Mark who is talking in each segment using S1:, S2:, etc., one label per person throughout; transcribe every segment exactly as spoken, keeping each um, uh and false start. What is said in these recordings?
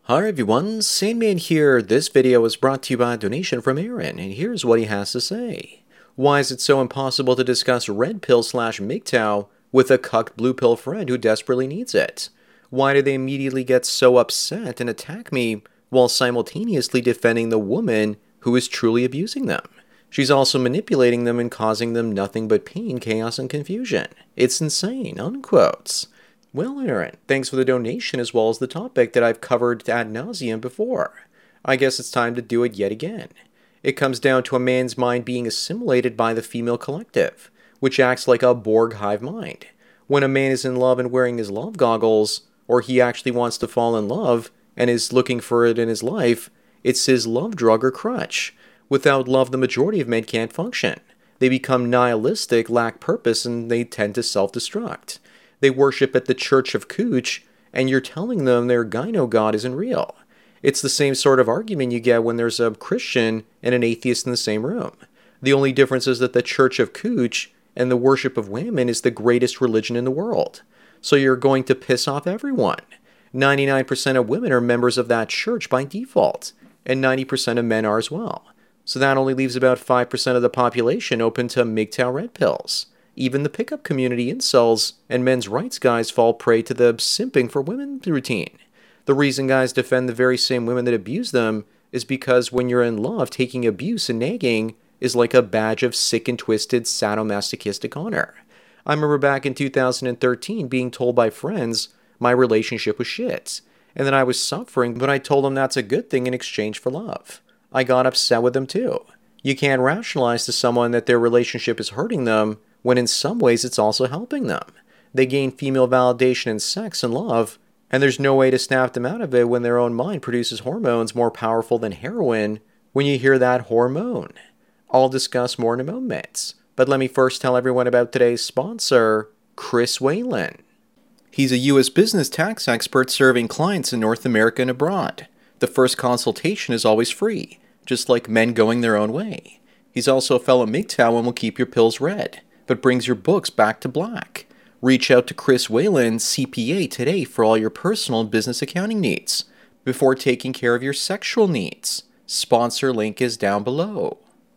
S1: Hi everyone, Sandman here. This video was brought to you by a donation from Aaron, and here's what he has to say. Why is it so impossible to discuss red pill slash M G T O W with a cucked blue pill friend who desperately needs it? Why do they immediately get so upset and attack me while simultaneously defending the woman who is truly abusing them? She's also manipulating them and causing them nothing but pain, chaos, and confusion. It's insane, unquotes. Well, Aaron, thanks for the donation as well as the topic that I've covered ad nauseum before. I guess it's time to do it yet again. It comes down to a man's mind being assimilated by the female collective, which acts like a Borg hive mind. When a man is in love and wearing his love goggles, or he actually wants to fall in love and is looking for it in his life, it's his love drug or crutch. Without love, the majority of men can't function. They become nihilistic, lack purpose, and they tend to self-destruct. They worship at the Church of Cooch, and you're telling them their gyno god isn't real. It's the same sort of argument you get when there's a Christian and an atheist in the same room. The only difference is that the Church of Cooch and the worship of women is the greatest religion in the world. So you're going to piss off everyone. ninety-nine percent of women are members of that church by default, and ninety percent of men are as well. So that only leaves about five percent of the population open to M G T O W red pills. Even the pickup community incels and men's rights guys fall prey to the simping for women routine. The reason guys defend the very same women that abuse them is because when you're in love, taking abuse and nagging is like a badge of sick and twisted sadomasochistic honor. I remember back in two thousand thirteen being told by friends my relationship was shit, and that I was suffering, but I told them that's a good thing in exchange for love. I got upset with them too. You can't rationalize to someone that their relationship is hurting them when in some ways it's also helping them. They gain female validation in sex and love, and there's no way to snap them out of it when their own mind produces hormones more powerful than heroin when you hear that hormone. I'll discuss more in a moment, but let me first tell everyone about today's sponsor, Chris Whalen. He's a U S business tax expert serving clients in North America and abroad. The first consultation is always free, just like men going their own way. He's also a fellow M G T O W and will keep your pills red, but brings your books back to black. Reach out to Chris Whalen, C P A, today for all your personal and business accounting needs, before taking care of your sexual needs. Sponsor link is down below.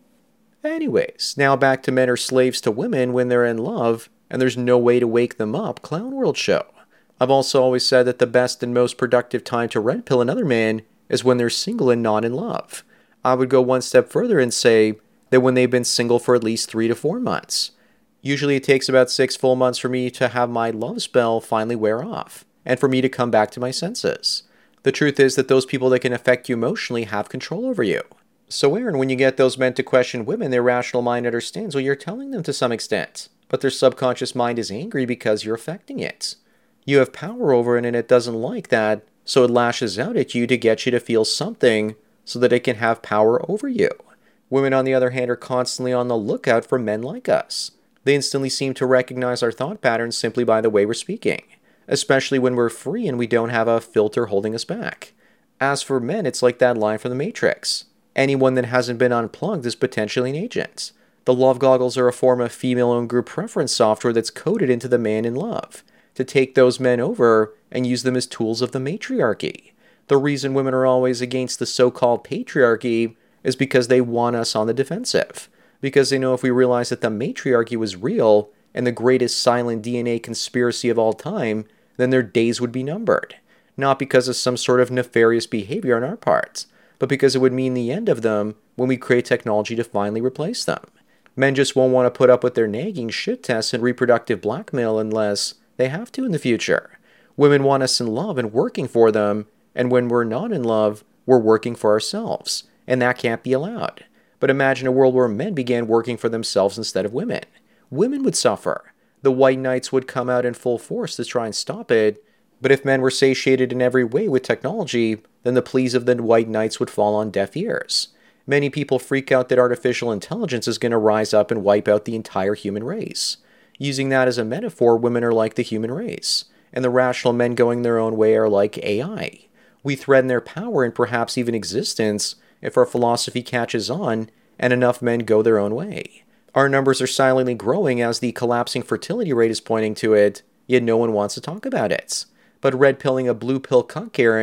S1: Anyways, now back to men are slaves to women when they're in love, and there's no way to wake them up, Clown World Show. I've also always said that the best and most productive time to red pill another man is when they're single and not in love. I would go one step further and say that when they've been single for at least three to four months. Usually it takes about six full months for me to have my love spell finally wear off, and for me to come back to my senses. The truth is that those people that can affect you emotionally have control over you. So Aaron, when you get those men to question women, their rational mind understands what you're telling them to some extent, but their subconscious mind is angry because you're affecting it. You have power over it and it doesn't like that, so it lashes out at you to get you to feel something so that it can have power over you. Women, on the other hand, are constantly on the lookout for men like us. They instantly seem to recognize our thought patterns simply by the way we're speaking, especially when we're free and we don't have a filter holding us back. As for men, it's like that line from The Matrix. Anyone that hasn't been unplugged is potentially an agent. The love goggles are a form of female-owned group preference software that's coded into the man in love to take those men over and use them as tools of the matriarchy. The reason women are always against the so-called patriarchy is because they want us on the defensive. Because they know if we realize that the matriarchy was real and the greatest silent D N A conspiracy of all time, then their days would be numbered. Not because of some sort of nefarious behavior on our parts, but because it would mean the end of them when we create technology to finally replace them. Men just won't want to put up with their nagging, shit tests, and reproductive blackmail unless they have to in the future. Women want us in love and working for them, and when we're not in love, we're working for ourselves, and that can't be allowed. But imagine a world where men began working for themselves instead of women. Women would suffer. The white knights would come out in full force to try and stop it. But if men were satiated in every way with technology, then the pleas of the white knights would fall on deaf ears. Many people freak out that artificial intelligence is going to rise up and wipe out the entire human race. Using that as a metaphor, women are like the human race, and the rational men going their own way are like A I. We threaten their power and perhaps even existence if our philosophy catches on and enough men go their own way. Our numbers are silently growing as the collapsing fertility rate is pointing to it, yet no one wants to talk about it. But red pilling a blue pill cuck Karen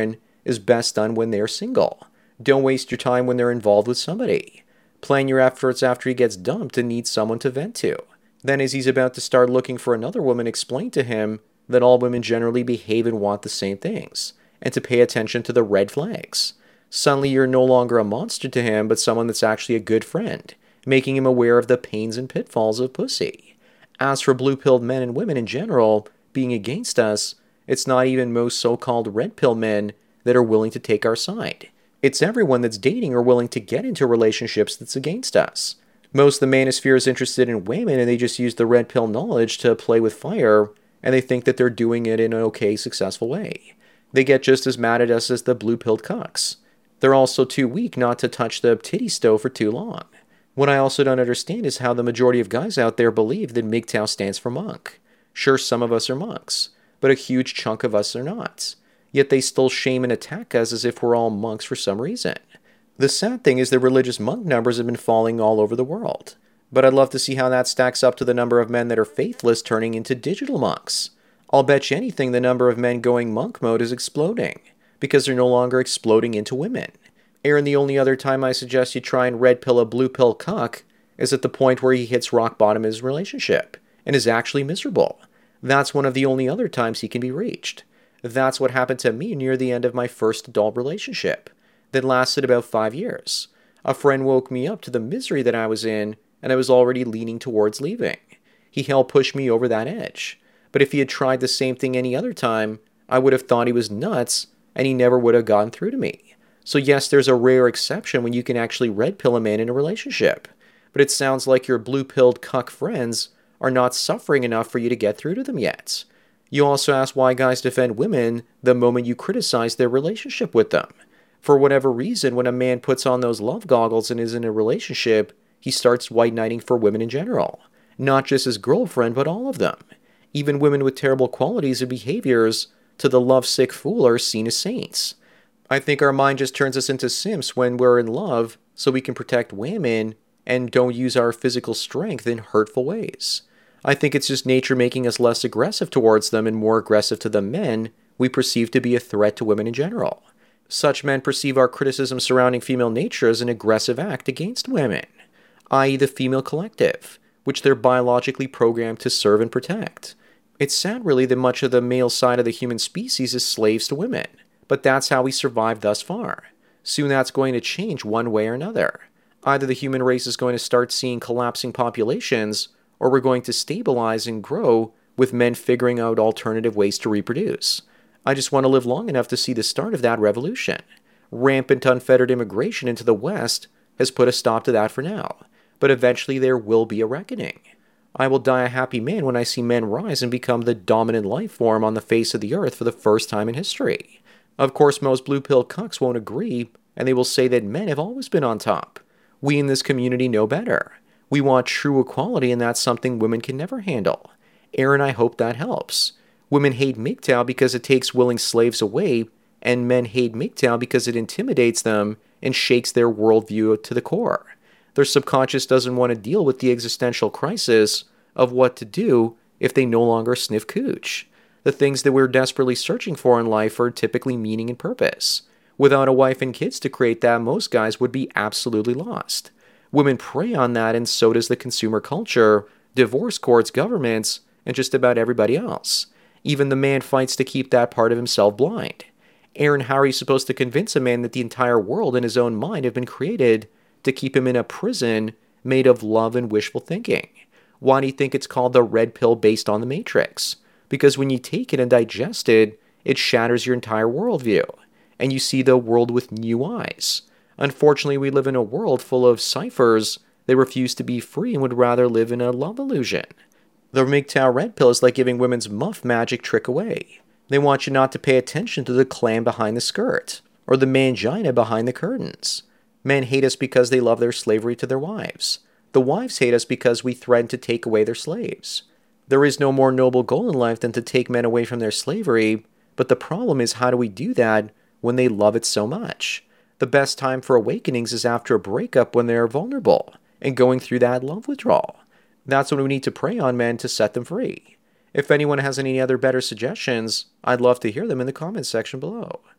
S1: is best done when they're single. Don't waste your time when they're involved with somebody. Plan your efforts after he gets dumped and needs someone to vent to. Then as he's about to start looking for another woman, explain to him that all women generally behave and want the same things, and to pay attention to the red flags. Suddenly you're no longer a monster to him, but someone that's actually a good friend, making him aware of the pains and pitfalls of pussy. As for blue-pilled men and women in general being against us, it's not even most so-called red-pill men that are willing to take our side. It's everyone that's dating or willing to get into relationships that's against us. Most of the manosphere is interested in women, and they just use the red pill knowledge to play with fire, and they think that they're doing it in an okay, successful way. They get just as mad at us as the blue-pilled cucks. They're also too weak not to touch the titty stove for too long. What I also don't understand is how the majority of guys out there believe that M G T O W stands for monk. Sure, some of us are monks, but a huge chunk of us are not. Yet they still shame and attack us as if we're all monks for some reason. The sad thing is that religious monk numbers have been falling all over the world. But I'd love to see how that stacks up to the number of men that are faithless turning into digital monks. I'll bet you anything the number of men going monk mode is exploding, because they're no longer exploding into women. Aaron, the only other time I suggest you try and red pill a blue pill cuck is at the point where he hits rock bottom in his relationship, and is actually miserable. That's one of the only other times he can be reached. That's what happened to me near the end of my first adult relationship. That lasted about five years. A friend woke me up to the misery that I was in, and I was already leaning towards leaving. He helped push me over that edge. But if he had tried the same thing any other time, I would have thought he was nuts, and he never would have gotten through to me. So yes, there's a rare exception when you can actually red pill a man in a relationship. But it sounds like your blue-pilled cuck friends are not suffering enough for you to get through to them yet. You also ask why guys defend women the moment you criticize their relationship with them. For whatever reason, when a man puts on those love goggles and is in a relationship, he starts white knighting for women in general. Not just his girlfriend, but all of them. Even women with terrible qualities and behaviors, to the lovesick fool, are seen as saints. I think our mind just turns us into simps when we're in love, so we can protect women and don't use our physical strength in hurtful ways. I think it's just nature making us less aggressive towards them and more aggressive to the men we perceive to be a threat to women in general. Such men perceive our criticism surrounding female nature as an aggressive act against women, that is the female collective, which they're biologically programmed to serve and protect. It's sad really that much of the male side of the human species is slaves to women, but that's how we survived thus far. Soon that's going to change one way or another. Either the human race is going to start seeing collapsing populations, or we're going to stabilize and grow with men figuring out alternative ways to reproduce. I just want to live long enough to see the start of that revolution. Rampant unfettered immigration into the West has put a stop to that for now, but eventually there will be a reckoning. I will die a happy man when I see men rise and become the dominant life form on the face of the earth for the first time in history. Of course, most blue-pill cucks won't agree, and they will say that men have always been on top. We in this community know better. We want true equality, and that's something women can never handle. Aaron, I hope that helps. Women hate M G T O W because it takes willing slaves away, and men hate M G T O W because it intimidates them and shakes their worldview to the core. Their subconscious doesn't want to deal with the existential crisis of what to do if they no longer sniff cooch. The things that we're desperately searching for in life are typically meaning and purpose. Without a wife and kids to create that, most guys would be absolutely lost. Women prey on that, and so does the consumer culture, divorce courts, governments, and just about everybody else. Even the man fights to keep that part of himself blind. Aaron, how are you supposed to convince a man that the entire world and his own mind have been created to keep him in a prison made of love and wishful thinking? Why do you think it's called the red pill based on the Matrix? Because when you take it and digest it, it shatters your entire worldview, and you see the world with new eyes. Unfortunately, we live in a world full of ciphers that refuse to be free and would rather live in a love illusion. The M G T O W red pill is like giving women's muff magic trick away. They want you not to pay attention to the clam behind the skirt, or the mangina behind the curtains. Men hate us because they love their slavery to their wives. The wives hate us because we threaten to take away their slaves. There is no more noble goal in life than to take men away from their slavery, but the problem is, how do we do that when they love it so much? The best time for awakenings is after a breakup, when they're vulnerable and going through that love withdrawal. That's when we need to prey on men to set them free. If anyone has any other better suggestions, I'd love to hear them in the comments section below.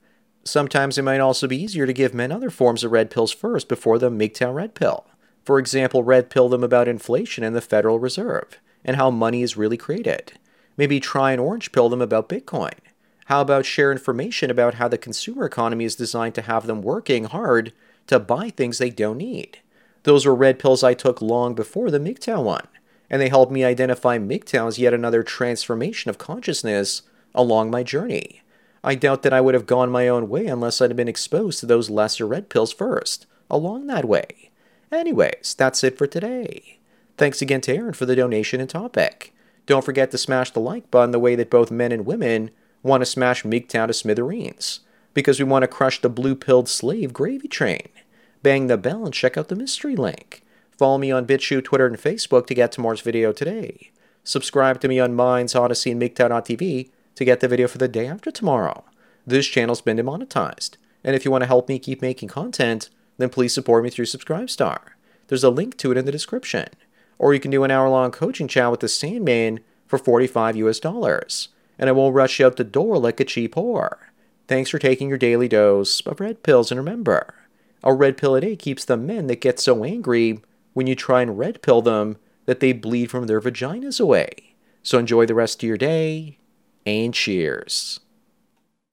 S1: Sometimes it might also be easier to give men other forms of red pills first before the M G T O W red pill. For example, red pill them about inflation and the Federal Reserve, and how money is really created. Maybe try and orange pill them about Bitcoin. How about share information about how the consumer economy is designed to have them working hard to buy things they don't need? Those were red pills I took long before the M G T O W one, and they helped me identify M G T O W as yet another transformation of consciousness along my journey. I doubt that I would have gone my own way unless I'd been exposed to those lesser red pills first, along that way. Anyways, that's it for today. Thanks again to Aaron for the donation and topic. Don't forget to smash the like button the way that both men and women want to smash M G T O W to smithereens, because we want to crush the blue-pilled slave gravy train. Bang the bell and check out the mystery link. Follow me on BitChute, Twitter, and Facebook to get tomorrow's video today. Subscribe to me on Minds, Odyssey, and M G T O W dot T V to get the video for the day after tomorrow. This channel's been demonetized, and if you want to help me keep making content, then please support me through Subscribestar. There's a link to it in the description. Or you can do an hour-long coaching chat with the Sandman for forty-five U S dollars, and I won't rush you out the door like a cheap whore. Thanks for taking your daily dose of red pills, and remember, a red pill a day keeps the men that get so angry when you try and red pill them that they bleed from their vaginas away. So enjoy the rest of your day, and cheers.